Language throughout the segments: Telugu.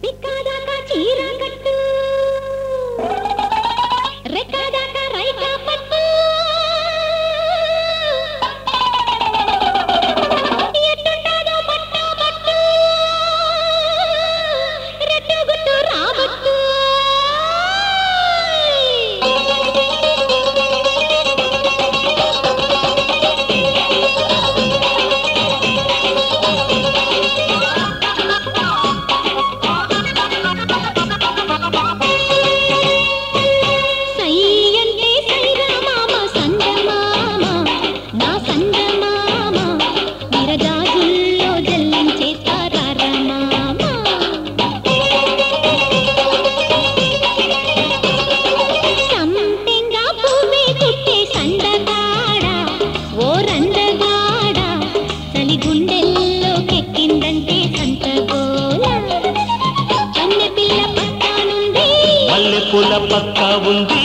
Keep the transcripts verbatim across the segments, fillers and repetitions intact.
పూల పక్క ఉంది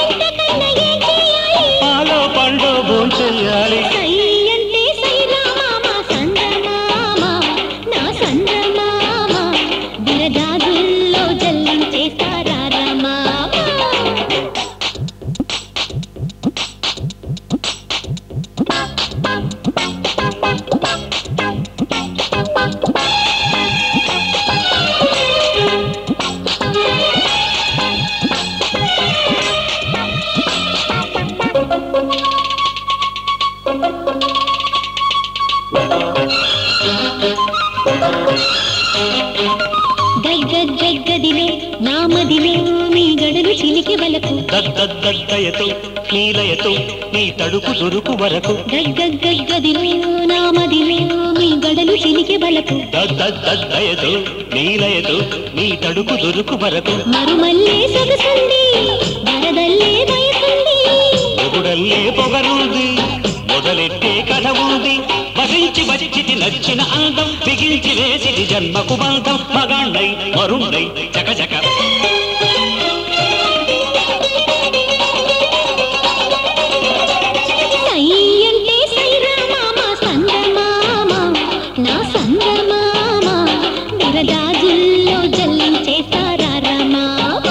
పాలో పండు భోంచెయ్యాలి సయ్యంటే సైరా మామ సంద్రమామ నా సంద్రమామ బిరజాజుల్లో జల్లించేస్తారా మామ గగ్గదిలే నామదిలే నీ గడలు చిలికి వలకు గగ్గగ్గయతో నీలయతో నీ తడుకు దొరుకు వరకు గగ్గదిలే నామదిలే నీ గడలు చిలికి వలకు గగ్గగ్గయతో నీలయతో నీ తడుకు దొరుకు వరకు మరుమల్లే సొగసుంది వరదల్లే వయసుంది పొగుడల్లే పొగరుంది మొదలెట్టే కథ ఉంది వసించి వచ్చిటి నచ్చిన అందం బిగించి వేసిది జన్మకు బంధం మగాండై మరుండై చకచక సయ్యంటే సైరా మామ సంద్రమామ నా సంద్రమామ బిరజాజుల్లో జల్లించేస్తారా మామ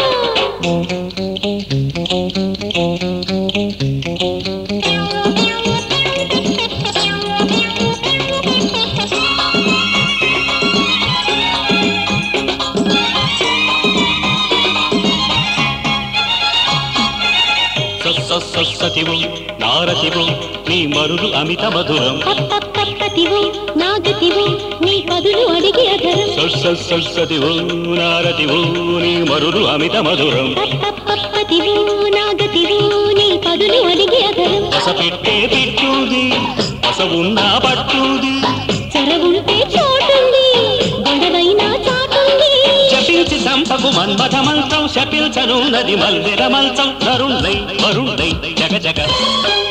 సతివు నారతివు నీ మరులు అమిత మధురం పప్పపప్పతివు నాగతివు నీ పదులు అడిగి అధరం సతివు నారతివు నీ మరులు అమిత మధురం పప్పపప్పతివు నాగతివు నీ పదులు అడిగి అధరం పస పెట్టే పిట్టుది పస ఉన్నా పట్టుది చెరవుంటే చోటుంది గొడవైనా చాటుంది జపించి సంపకు మన్మథ మంత్రం శపించను నది మల్వెర మంత్రం తరుణై వరుణై జగ జగ